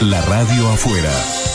La radio afuera.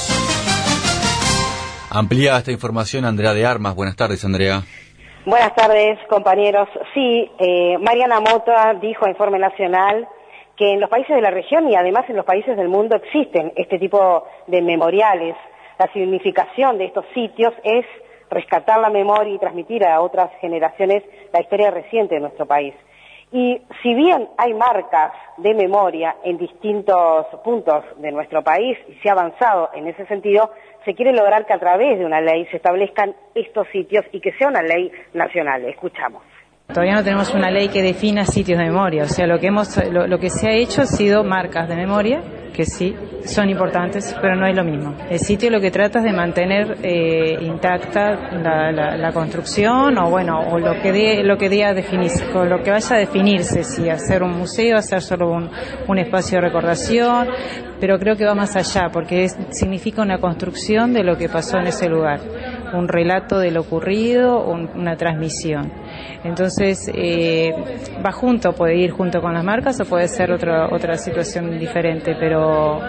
Amplía esta información Andrea de Armas. Buenas tardes, Andrea. Buenas tardes, compañeros. Sí, Mariana Mota dijo a Informe Nacional que en los países de la región y además en los países del mundo existen este tipo de memoriales. La significación de estos sitios es rescatar la memoria y transmitir a otras generaciones la historia reciente de nuestro país. Y si bien hay marcas de memoria en distintos puntos de nuestro país y se ha avanzado en ese sentido, se quiere lograr que a través de una ley se establezcan estos sitios y que sea una ley nacional. Escuchamos. Todavía no tenemos una ley que defina sitios de memoria, o sea, lo que se ha hecho ha sido marcas de memoria, que sí, son importantes, pero no es lo mismo. El sitio lo que trata es de mantener intacta la construcción, o lo que vaya a definirse, si hacer un museo, hacer solo un espacio de recordación, pero creo que va más allá, porque significa una construcción de lo que pasó en ese lugar, un relato de lo ocurrido, una transmisión. Entonces, va junto, puede ir junto con las marcas o puede ser otra situación diferente, pero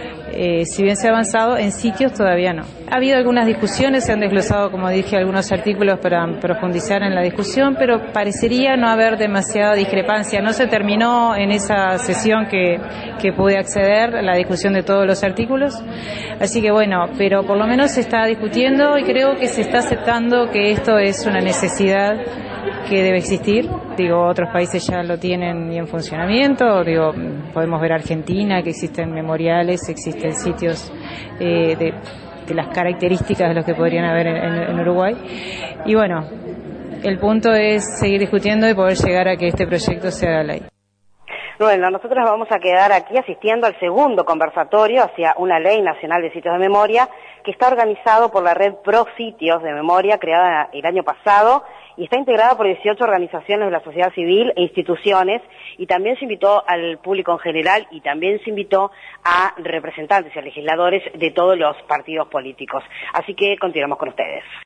si bien se ha avanzado, en sitios todavía no. Ha habido algunas discusiones, se han desglosado, como dije, algunos artículos para profundizar en la discusión, pero parecería no haber demasiada discrepancia. No se terminó en esa sesión que pude acceder la discusión de todos los artículos, así que bueno, pero por lo menos se está discutiendo y creo que se está aceptando que esto es una necesidad que debe existir. Otros países ya lo tienen y en funcionamiento. Podemos ver Argentina, que existen memoriales, existen sitios de las características de los que podrían haber en Uruguay. Y bueno, el punto es seguir discutiendo y poder llegar a que este proyecto se haga ley. Bueno, nosotros vamos a quedar aquí asistiendo al segundo conversatorio hacia una ley nacional de sitios de memoria que está organizado por la red Pro Sitios de Memoria, creada el año pasado, y está integrada por 18 organizaciones de la sociedad civil e instituciones, y también se invitó al público en general y también se invitó a representantes y a legisladores de todos los partidos políticos. Así que continuamos con ustedes.